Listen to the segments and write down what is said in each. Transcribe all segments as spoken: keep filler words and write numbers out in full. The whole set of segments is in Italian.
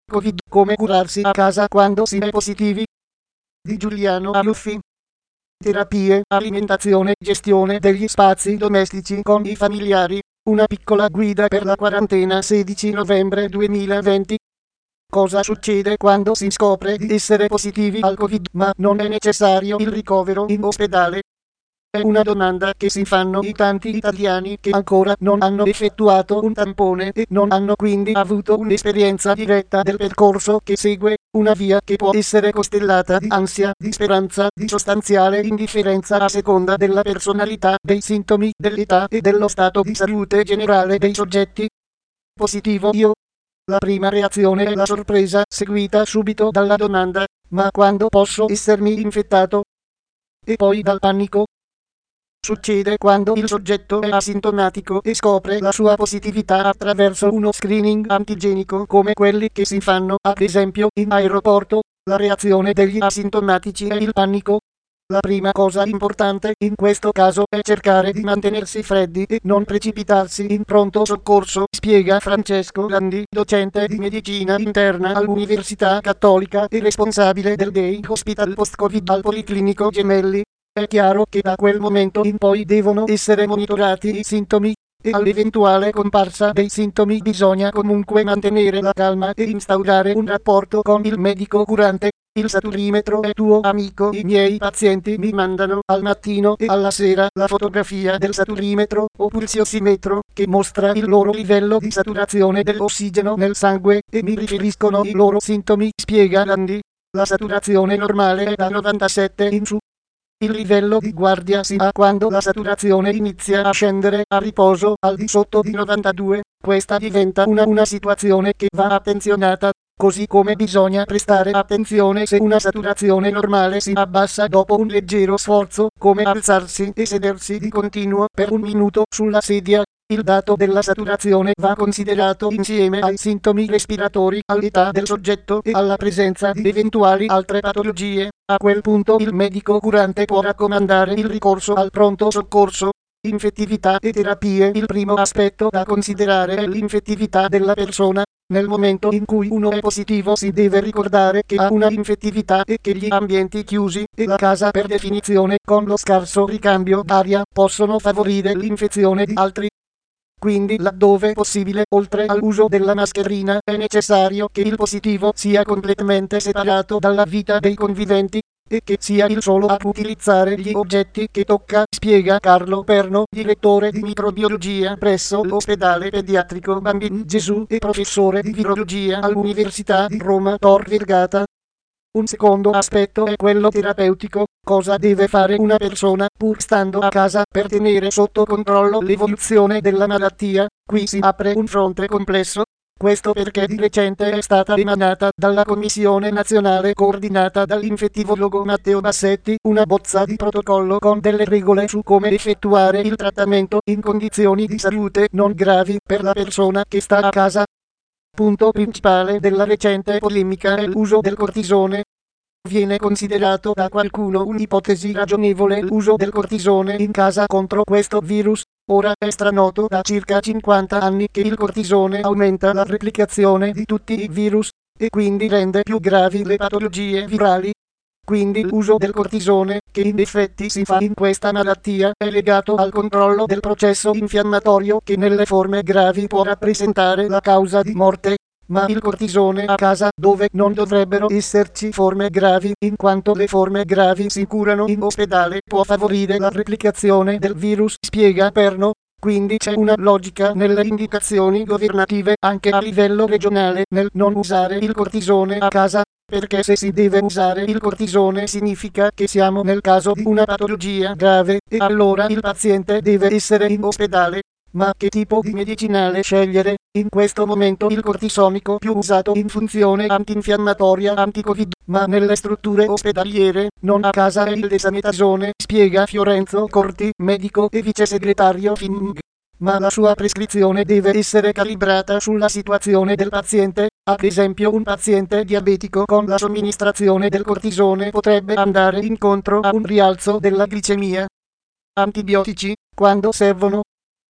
Covid, come curarsi a casa quando si è positivi, di Giuliano Aluffi. Terapie, alimentazione, gestione degli spazi domestici con i familiari, una piccola guida per la quarantena sedici novembre duemilaventi. Cosa succede quando si scopre di essere positivi al Covid ma non è necessario il ricovero in ospedale? È una domanda che si fanno i tanti italiani che ancora non hanno effettuato un tampone e non hanno quindi avuto un'esperienza diretta del percorso che segue, una via che può essere costellata di ansia, di speranza, di sostanziale indifferenza a seconda della personalità, dei sintomi, dell'età e dello stato di salute generale dei soggetti. Positivo io? La prima reazione è la sorpresa, seguita subito dalla domanda: ma quando posso essermi infettato? E poi dal panico. Succede quando il soggetto è asintomatico e scopre la sua positività attraverso uno screening antigenico come quelli che si fanno ad esempio in aeroporto. La reazione degli asintomatici è il panico. La prima cosa importante in questo caso è cercare di mantenersi freddi e non precipitarsi in pronto soccorso, spiega Francesco Landi, docente di medicina interna all'Università Cattolica e responsabile del Day Hospital Post-Covid al Policlinico Gemelli. È chiaro che da quel momento in poi devono essere monitorati i sintomi, e all'eventuale comparsa dei sintomi bisogna comunque mantenere la calma e instaurare un rapporto con il medico curante. Il saturimetro è tuo amico. I miei pazienti mi mandano al mattino e alla sera la fotografia del saturimetro o pulsiossimetro che mostra il loro livello di saturazione dell'ossigeno nel sangue e mi riferiscono i loro sintomi, spiega Landi. La saturazione normale è da novantasette in su. Il livello di guardia si ha quando la saturazione inizia a scendere a riposo al di sotto di novantadue. Questa diventa una, una situazione che va attenzionata, così come bisogna prestare attenzione se una saturazione normale si abbassa dopo un leggero sforzo, come alzarsi e sedersi di continuo per un minuto sulla sedia. Il dato della saturazione va considerato insieme ai sintomi respiratori, all'età del soggetto e alla presenza di eventuali altre patologie. A quel punto il medico curante può raccomandare il ricorso al pronto soccorso. Infettività e terapie. Il primo aspetto da considerare è l'infettività della persona. Nel momento in cui uno è positivo si deve ricordare che ha una infettività e che gli ambienti chiusi e la casa per definizione con lo scarso ricambio d'aria possono favorire l'infezione di altri. Quindi laddove possibile, oltre all'uso della mascherina, è necessario che il positivo sia completamente separato dalla vita dei conviventi e che sia il solo a utilizzare gli oggetti che tocca, spiega Carlo Perno, direttore di microbiologia presso l'ospedale pediatrico Bambini Gesù e professore di virologia all'Università di Roma Tor Vergata. Un secondo aspetto è quello terapeutico. Cosa deve fare una persona pur stando a casa per tenere sotto controllo l'evoluzione della malattia? Qui si apre un fronte complesso. Questo perché di recente è stata emanata dalla Commissione Nazionale coordinata dall'infettivologo Matteo Bassetti una bozza di protocollo con delle regole su come effettuare il trattamento in condizioni di salute non gravi per la persona che sta a casa. Punto principale della recente polemica è l'uso del cortisone. Viene considerato da qualcuno un'ipotesi ragionevole l'uso del cortisone in casa contro questo virus. Ora è stranoto da circa cinquanta anni che il cortisone aumenta la replicazione di tutti i virus e quindi rende più gravi le patologie virali. Quindi l'uso del cortisone, che in effetti si fa in questa malattia, è legato al controllo del processo infiammatorio che nelle forme gravi può rappresentare la causa di morte. Ma il cortisone a casa, dove non dovrebbero esserci forme gravi, in quanto le forme gravi si curano in ospedale, può favorire la replicazione del virus, spiega Perno. Quindi c'è una logica nelle indicazioni governative anche a livello regionale nel non usare il cortisone a casa, perché se si deve usare il cortisone significa che siamo nel caso di una patologia grave e allora il paziente deve essere in ospedale. Ma che tipo di medicinale scegliere? In questo momento il cortisonico più usato in funzione antinfiammatoria anti-Covid, ma nelle strutture ospedaliere, non a casa è il desametasone, spiega Fiorenzo Corti, medico e vice segretario F I M G. Ma la sua prescrizione deve essere calibrata sulla situazione del paziente. Ad esempio un paziente diabetico con la somministrazione del cortisone potrebbe andare incontro a un rialzo della glicemia. Antibiotici, quando servono?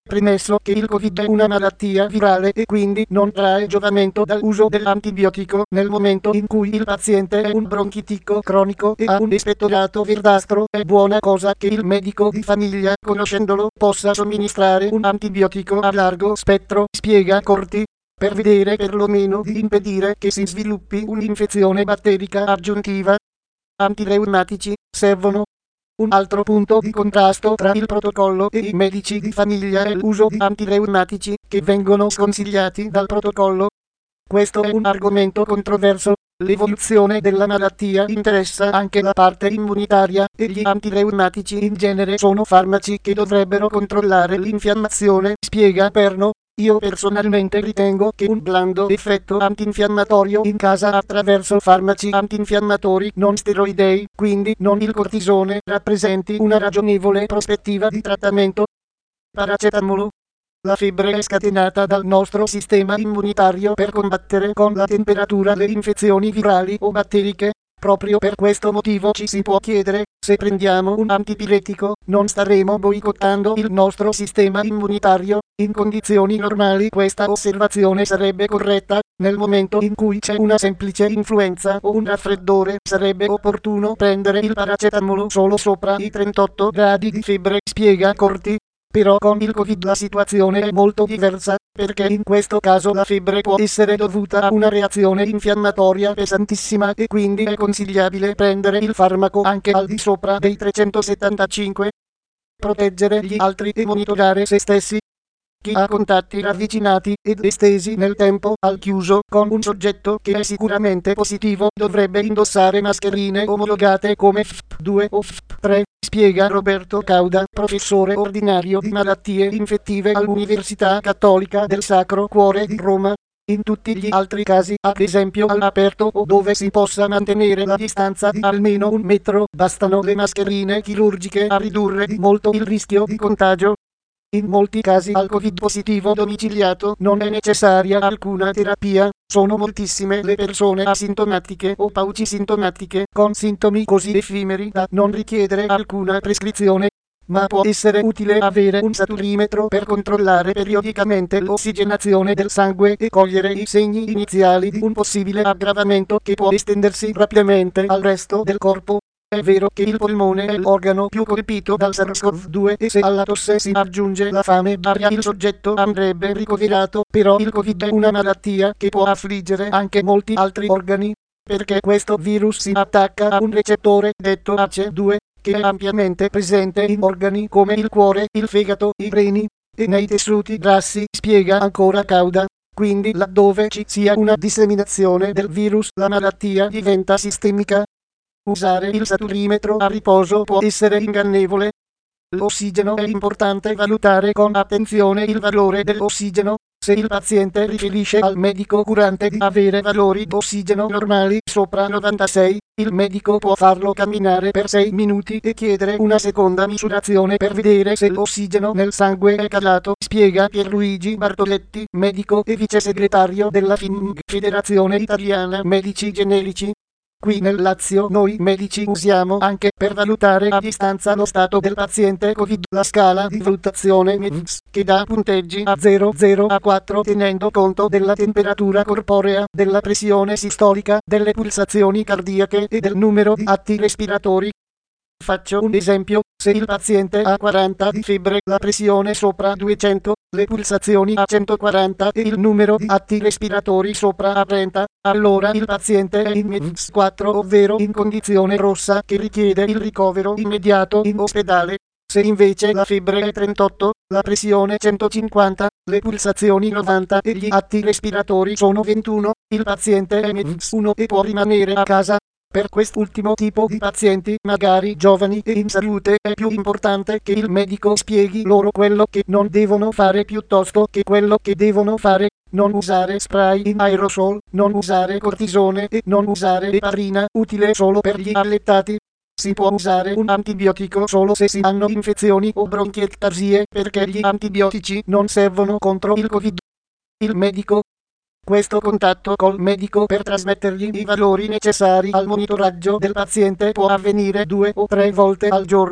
Premesso che il Covid è una malattia virale e quindi non trae giovamento dall'uso dell'antibiotico nel momento in cui il paziente è un bronchitico cronico e ha un espettorato verdastro, è buona cosa che il medico di famiglia, conoscendolo, possa somministrare un antibiotico a largo spettro, spiega Corti, per vedere perlomeno di impedire che si sviluppi un'infezione batterica aggiuntiva. Antireumatici servono. Un altro punto di contrasto tra il protocollo e i medici di famiglia è l'uso di antireumatici che vengono sconsigliati dal protocollo. Questo è un argomento controverso. L'evoluzione della malattia interessa anche la parte immunitaria e gli antireumatici in genere sono farmaci che dovrebbero controllare l'infiammazione, spiega Perno. Io personalmente ritengo che un blando effetto antinfiammatorio in casa attraverso farmaci antinfiammatori non steroidei, quindi non il cortisone, rappresenti una ragionevole prospettiva di trattamento. Paracetamolo. La febbre è scatenata dal nostro sistema immunitario per combattere con la temperatura le infezioni virali o batteriche. Proprio per questo motivo ci si può chiedere, se prendiamo un antipiretico, non staremo boicottando il nostro sistema immunitario? In condizioni normali questa osservazione sarebbe corretta. Nel momento in cui c'è una semplice influenza o un raffreddore sarebbe opportuno prendere il paracetamolo solo sopra i trentotto gradi di febbre, spiega Corti. Però con il Covid la situazione è molto diversa, perché in questo caso la febbre può essere dovuta a una reazione infiammatoria pesantissima e quindi è consigliabile prendere il farmaco anche al di sopra dei trecentosettantacinque. Proteggere gli altri e monitorare se stessi. Chi ha contatti ravvicinati ed estesi nel tempo al chiuso con un soggetto che è sicuramente positivo dovrebbe indossare mascherine omologate come F P due o F P tre, spiega Roberto Cauda, professore ordinario di malattie infettive all'Università Cattolica del Sacro Cuore di Roma. In tutti gli altri casi, ad esempio all'aperto o dove si possa mantenere la distanza di almeno un metro, bastano le mascherine chirurgiche a ridurre di molto il rischio di contagio. In molti casi al Covid positivo domiciliato non è necessaria alcuna terapia, sono moltissime le persone asintomatiche o paucisintomatiche con sintomi così effimeri da non richiedere alcuna prescrizione, ma può essere utile avere un saturimetro per controllare periodicamente l'ossigenazione del sangue e cogliere i segni iniziali di un possibile aggravamento che può estendersi rapidamente al resto del corpo. È vero che il polmone è l'organo più colpito dal SARS-CoV due e se alla tosse si aggiunge la fame d'aria il soggetto andrebbe ricoverato, però il Covid è una malattia che può affliggere anche molti altri organi, perché questo virus si attacca a un recettore detto A C E due, che è ampiamente presente in organi come il cuore, il fegato, i reni e nei tessuti grassi, spiega ancora Cauda. Quindi laddove ci sia una disseminazione del virus la malattia diventa sistemica. Usare il saturimetro a riposo può essere ingannevole. L'ossigeno è importante valutare con attenzione il valore dell'ossigeno. Se il paziente riferisce al medico curante di avere valori d'ossigeno normali sopra novantasei, il medico può farlo camminare per sei minuti e chiedere una seconda misurazione per vedere se l'ossigeno nel sangue è calato, spiega Pierluigi Bartoletti, medico e vice segretario della F I M G, Federazione Italiana Medici Generici. Qui nel Lazio noi medici usiamo anche per valutare a distanza lo stato del paziente Covid la scala di valutazione M E D S, che dà punteggi a zero, zero a quattro tenendo conto della temperatura corporea, della pressione sistolica, delle pulsazioni cardiache e del numero di atti respiratori. Faccio un esempio, se il paziente ha quaranta di febbre, la pressione sopra duecento, le pulsazioni a centoquaranta e il numero di atti respiratori sopra a trenta, allora il paziente è in M E D S quattro, ovvero in condizione rossa che richiede il ricovero immediato in ospedale. Se invece la febbre è trentotto, la pressione centocinquanta, le pulsazioni novanta e gli atti respiratori sono ventuno, il paziente è M E D S uno e può rimanere a casa. Per quest'ultimo tipo di pazienti, magari giovani e in salute, è più importante che il medico spieghi loro quello che non devono fare piuttosto che quello che devono fare. Non usare spray in aerosol, non usare cortisone e non usare eparina, utile solo per gli allettati. Si può usare un antibiotico solo se si hanno infezioni o bronchiectasie, perché gli antibiotici non servono contro il Covid. Il medico. Questo contatto col medico per trasmettergli i valori necessari al monitoraggio del paziente può avvenire due o tre volte al giorno.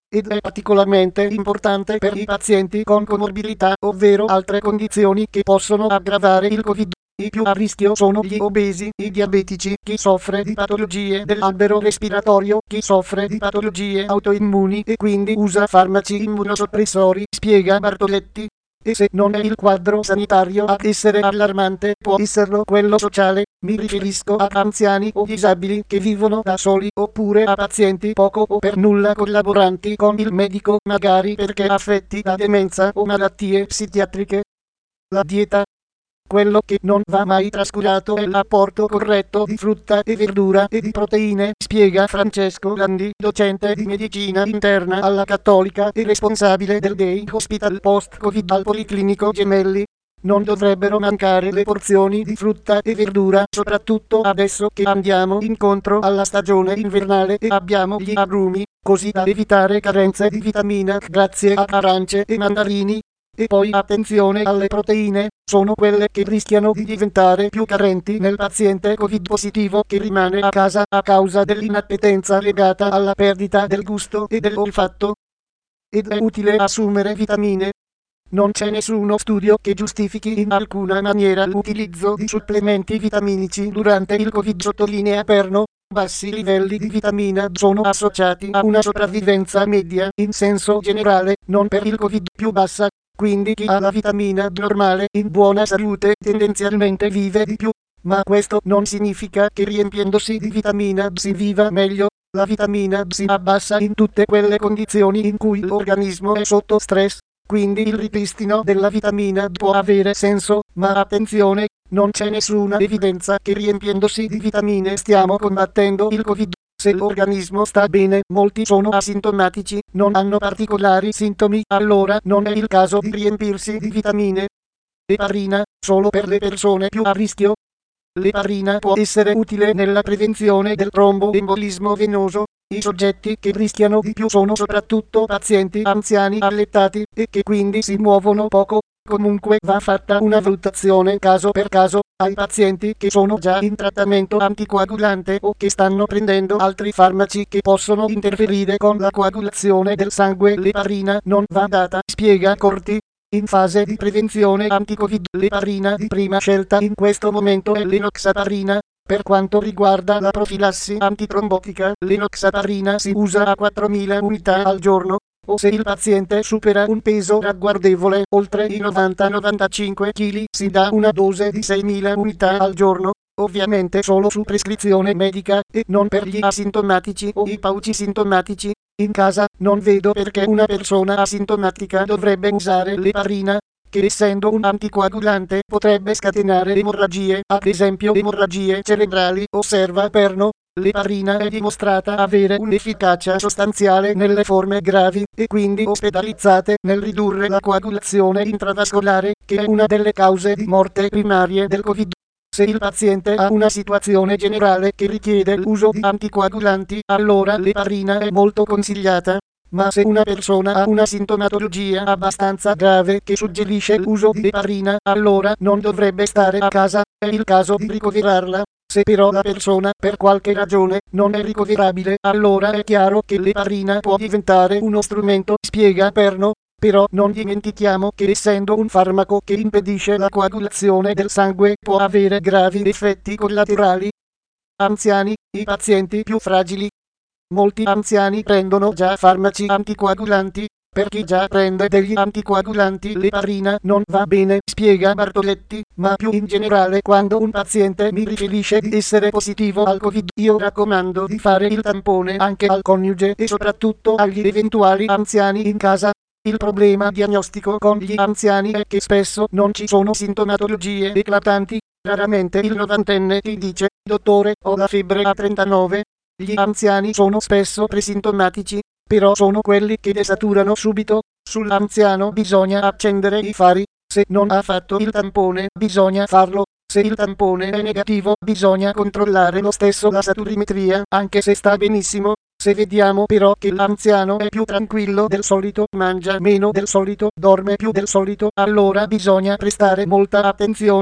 ed è particolarmente importante per i pazienti con comorbidità, ovvero altre condizioni che possono aggravare il Covid. I più a rischio sono gli obesi, i diabetici, chi soffre di patologie dell'albero respiratorio, chi soffre di patologie autoimmuni e quindi usa farmaci immunosoppressori, spiega Bartoletti. E se non è il quadro sanitario ad essere allarmante, può esserlo quello sociale. Mi riferisco ad anziani o disabili che vivono da soli, oppure a pazienti poco o per nulla collaboranti con il medico, magari perché affetti da demenza o malattie psichiatriche. La dieta. Quello che non va mai trascurato è l'apporto corretto di frutta e verdura e di proteine, spiega Francesco Landi, docente di medicina interna alla Cattolica e responsabile del Day Hospital Post-Covid al Policlinico Gemelli. Non dovrebbero mancare le porzioni di frutta e verdura, soprattutto adesso che andiamo incontro alla stagione invernale e abbiamo gli agrumi, così da evitare carenze di vitamina C grazie ad arance e mandarini. E poi attenzione alle proteine, sono quelle che rischiano di diventare più carenti nel paziente Covid positivo che rimane a casa a causa dell'inappetenza legata alla perdita del gusto e dell'olfatto. Ed è utile assumere vitamine. Non c'è nessuno studio che giustifichi in alcuna maniera l'utilizzo di supplementi vitaminici durante il Covid, sottolinea Perno. Bassi livelli di vitamina D sono associati a una sopravvivenza media in senso generale, non per il Covid più bassa. Quindi chi ha la vitamina D normale in buona salute tendenzialmente vive di più, ma questo non significa che riempiendosi di vitamina D si viva meglio. La vitamina D si abbassa in tutte quelle condizioni in cui l'organismo è sotto stress, quindi il ripristino della vitamina D può avere senso, ma attenzione, non c'è nessuna evidenza che riempiendosi di vitamine stiamo combattendo il Covid. Se l'organismo sta bene, molti sono asintomatici, non hanno particolari sintomi, allora non è il caso di riempirsi di vitamine. L'eparina, solo per le persone più a rischio. L'eparina può essere utile nella prevenzione del tromboembolismo venoso. I soggetti che rischiano di più sono soprattutto pazienti anziani allettati e che quindi si muovono poco. Comunque va fatta una valutazione caso per caso. Ai pazienti che sono già in trattamento anticoagulante o che stanno prendendo altri farmaci che possono interferire con la coagulazione del sangue, l'eparina non va data, spiega Corti. In fase di prevenzione anti-Covid, l'eparina di prima scelta in questo momento è l'enoxaparina. Per quanto riguarda la profilassi antitrombotica, l'enoxaparina si usa a quattromila unità al giorno, o se il paziente supera un peso ragguardevole, oltre i novanta novantacinque chili, si dà una dose di seimila unità al giorno, ovviamente solo su prescrizione medica, e non per gli asintomatici o i paucisintomatici. In casa, non vedo perché una persona asintomatica dovrebbe usare l'eparina, che essendo un anticoagulante potrebbe scatenare emorragie, ad esempio emorragie cerebrali, osserva Perno. L'eparina è dimostrata avere un'efficacia sostanziale nelle forme gravi e quindi ospedalizzate nel ridurre la coagulazione intravascolare, che è una delle cause di morte primarie del Covid. Se il paziente ha una situazione generale che richiede l'uso di anticoagulanti, allora l'eparina è molto consigliata. Ma se una persona ha una sintomatologia abbastanza grave che suggerisce l'uso di eparina, allora non dovrebbe stare a casa, è il caso di ricoverarla. Se però la persona, per qualche ragione, non è ricoverabile, allora è chiaro che l'eparina può diventare uno strumento, spiega Perno. Però non dimentichiamo che essendo un farmaco che impedisce la coagulazione del sangue, può avere gravi effetti collaterali. Anziani, i pazienti più fragili. Molti anziani prendono già farmaci anticoagulanti. Per chi già prende degli anticoagulanti l'eparina non va bene, spiega Bartoletti, ma più in generale quando un paziente mi riferisce di essere positivo al Covid, io raccomando di fare il tampone anche al coniuge e soprattutto agli eventuali anziani in casa. Il problema diagnostico con gli anziani è che spesso non ci sono sintomatologie eclatanti. Raramente il novantenne ti dice: dottore, ho la febbre a trentanove. Gli anziani sono spesso presintomatici, però sono quelli che desaturano subito. Sull'anziano bisogna accendere i fari. Se non ha fatto il tampone bisogna farlo. Se il tampone è negativo bisogna controllare lo stesso la saturimetria, anche se sta benissimo. Se vediamo però che l'anziano è più tranquillo del solito, mangia meno del solito, dorme più del solito, allora bisogna prestare molta attenzione.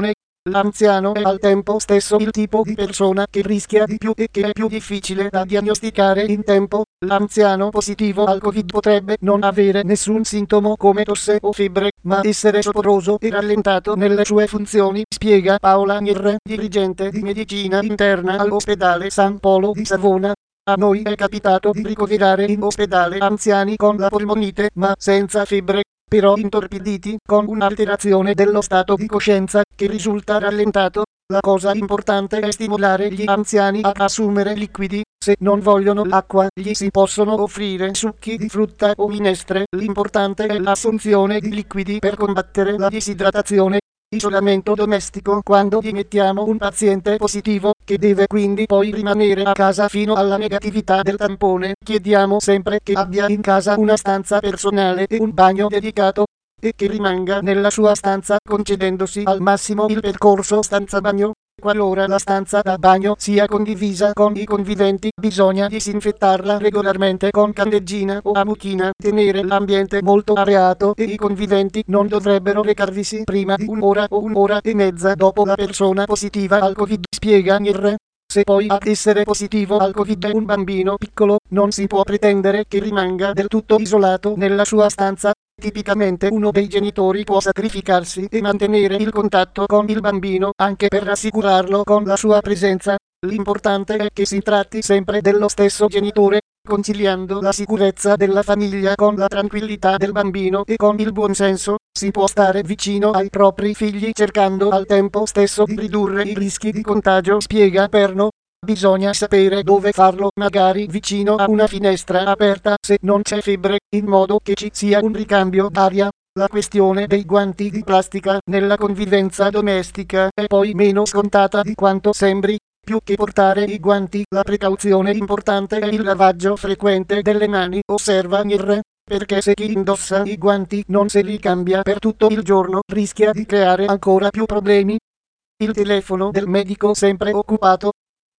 L'anziano è al tempo stesso il tipo di persona che rischia di più e che è più difficile da diagnosticare in tempo. L'anziano positivo al Covid potrebbe non avere nessun sintomo come tosse o febbre, ma essere soporoso e rallentato nelle sue funzioni, spiega Paola Nirre, dirigente di medicina interna all'ospedale San Polo di Savona. A noi è capitato di ricoverare in ospedale anziani con la polmonite ma senza febbre, però intorpiditi, con un'alterazione dello stato di coscienza che risulta rallentato. La cosa importante è stimolare gli anziani ad assumere liquidi. Se non vogliono l'acqua, gli si possono offrire succhi di frutta o minestre. L'importante è l'assunzione di liquidi per combattere la disidratazione. Isolamento domestico quando dimettiamo un paziente positivo, che deve quindi poi rimanere a casa fino alla negatività del tampone. Chiediamo sempre che abbia in casa una stanza personale e un bagno dedicato, e che rimanga nella sua stanza concedendosi al massimo il percorso stanza-bagno. Qualora la stanza da bagno sia condivisa con i conviventi, bisogna disinfettarla regolarmente con candeggina o a mucchina, tenere l'ambiente molto areato e i conviventi non dovrebbero recarvisi prima di un'ora o un'ora e mezza dopo la persona positiva al Covid, spiega Nirre. Se poi ad essere positivo al Covid è un bambino piccolo, non si può pretendere che rimanga del tutto isolato nella sua stanza. Tipicamente uno dei genitori può sacrificarsi e mantenere il contatto con il bambino anche per rassicurarlo con la sua presenza. L'importante è che si tratti sempre dello stesso genitore, conciliando la sicurezza della famiglia con la tranquillità del bambino e con il buonsenso. Si può stare vicino ai propri figli cercando al tempo stesso di ridurre i rischi di contagio, spiega Perno. Bisogna sapere dove farlo, magari vicino a una finestra aperta se non c'è febbre, in modo che ci sia un ricambio d'aria. La questione dei guanti di plastica nella convivenza domestica è poi meno scontata di quanto sembri. Più che portare i guanti, la precauzione importante è il lavaggio frequente delle mani, osserva Nirre, perché se chi indossa i guanti non se li cambia per tutto il giorno rischia di creare ancora più problemi. Il telefono del medico sempre occupato.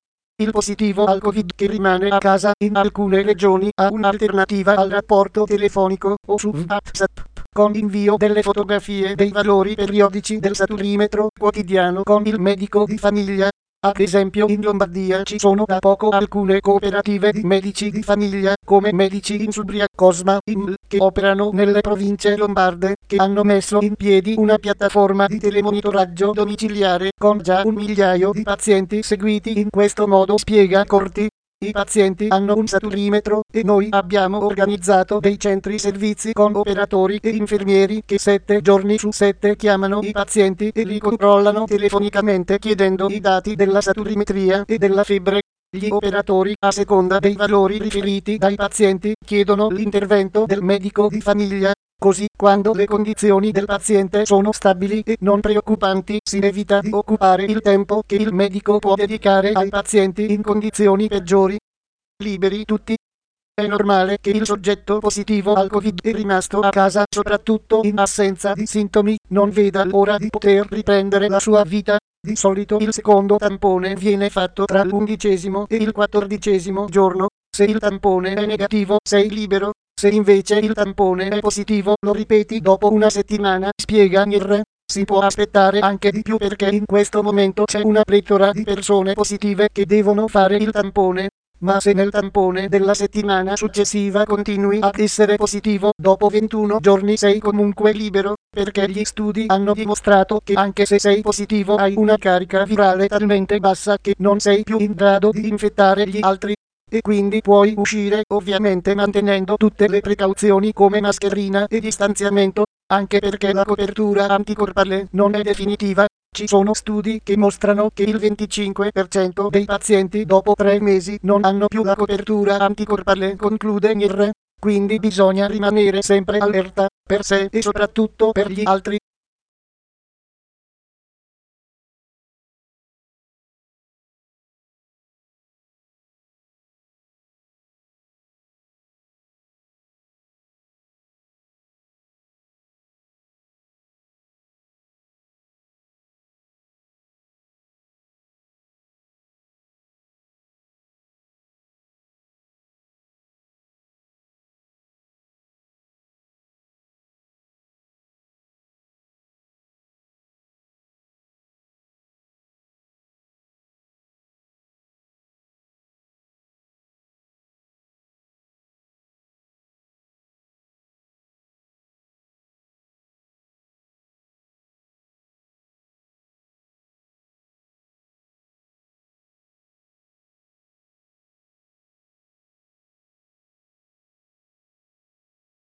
Il positivo al Covid che rimane a casa in alcune regioni ha un'alternativa al rapporto telefonico o su WhatsApp, con invio delle fotografie dei valori periodici del saturimetro quotidiano con il medico di famiglia. Ad esempio in Lombardia ci sono da poco alcune cooperative di medici di famiglia, come Medici in Subria, Cosma, I M L, che operano nelle province lombarde, che hanno messo in piedi una piattaforma di telemonitoraggio domiciliare con già un migliaio di pazienti seguiti in questo modo, spiega Corti. I pazienti hanno un saturimetro e noi abbiamo organizzato dei centri servizi con operatori e infermieri che sette giorni su sette chiamano i pazienti e li controllano telefonicamente chiedendo i dati della saturimetria e della febbre. Gli operatori, a seconda dei valori riferiti dai pazienti, chiedono l'intervento del medico di famiglia. Così, quando le condizioni del paziente sono stabili e non preoccupanti, si evita di occupare il tempo che il medico può dedicare ai pazienti in condizioni peggiori. Liberi tutti. È normale che il soggetto positivo al Covid è rimasto a casa, soprattutto in assenza di sintomi, non veda l'ora di poter riprendere la sua vita. Di solito il secondo tampone viene fatto tra l'undicesimo e il quattordicesimo giorno. Se il tampone è negativo, sei libero. Se invece il tampone è positivo, lo ripeti dopo una settimana, spiega Nirre. Si può aspettare anche di più perché in questo momento c'è una pletora di persone positive che devono fare il tampone. Ma se nel tampone della settimana successiva continui ad essere positivo, dopo ventuno giorni sei comunque libero, perché gli studi hanno dimostrato che anche se sei positivo hai una carica virale talmente bassa che non sei più in grado di infettare gli altri. E quindi puoi uscire, ovviamente mantenendo tutte le precauzioni come mascherina e distanziamento, anche perché la copertura anticorpale non è definitiva. Ci sono studi che mostrano che il venticinque per cento dei pazienti dopo tre mesi non hanno più la copertura anticorpale, conclude Nirre. Quindi bisogna rimanere sempre allerta, per sé e soprattutto per gli altri.